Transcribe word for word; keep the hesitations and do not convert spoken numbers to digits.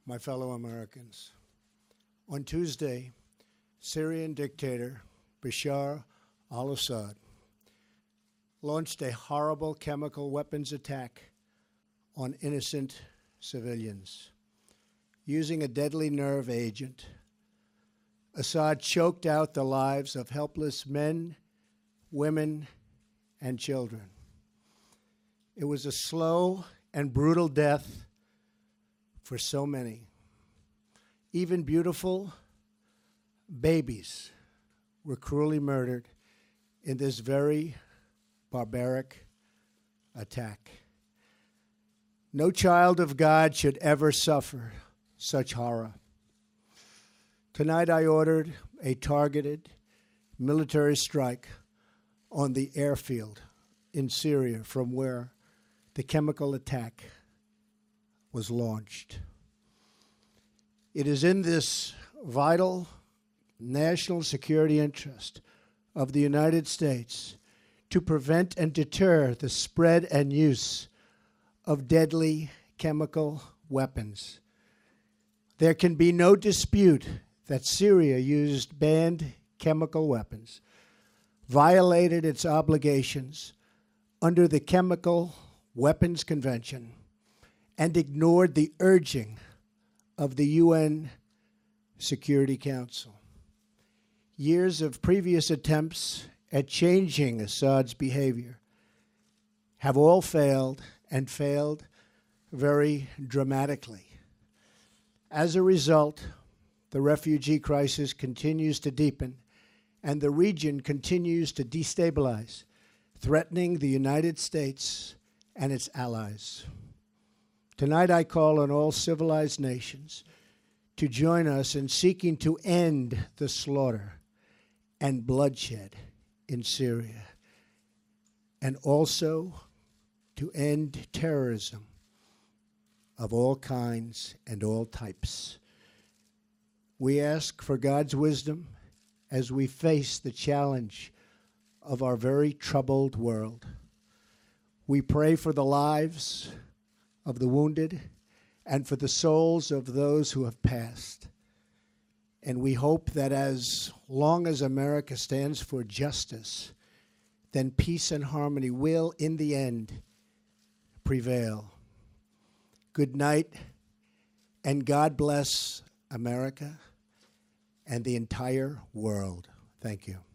my fellow Americans. On Tuesday, Syrian dictator Bashar al-Assad launched a horrible chemical weapons attack on innocent civilians. Using a deadly nerve agent, Assad choked out the lives of helpless men, women, and children. It was a slow and brutal death for so many. Even beautiful babies were cruelly murdered in this very barbaric attack. No child of God should ever suffer such horror. Tonight I ordered a targeted military strike on the airfield in Syria from where the chemical attack was launched. It is in this vital national security interest of the United States to prevent and deter the spread and use of deadly chemical weapons. There can be no dispute that Syria used banned chemical weapons, violated its obligations under the Chemical Weapons Convention, and ignored the urging of the U N Security Council. Years of previous attempts at changing Assad's behavior have all failed, and failed very dramatically. As a result, the refugee crisis continues to deepen, and the region continues to destabilize, threatening the United States and its allies. Tonight I call on all civilized nations to join us in seeking to end the slaughter and bloodshed in Syria, and also to end terrorism of all kinds and all types. We ask for God's wisdom as we face the challenge of our very troubled world. We pray for the lives of the wounded and for the souls of those who have passed. And we hope that as long as America stands for justice, then peace and harmony will, in the end, prevail. Good night, and God bless America and the entire world. Thank you.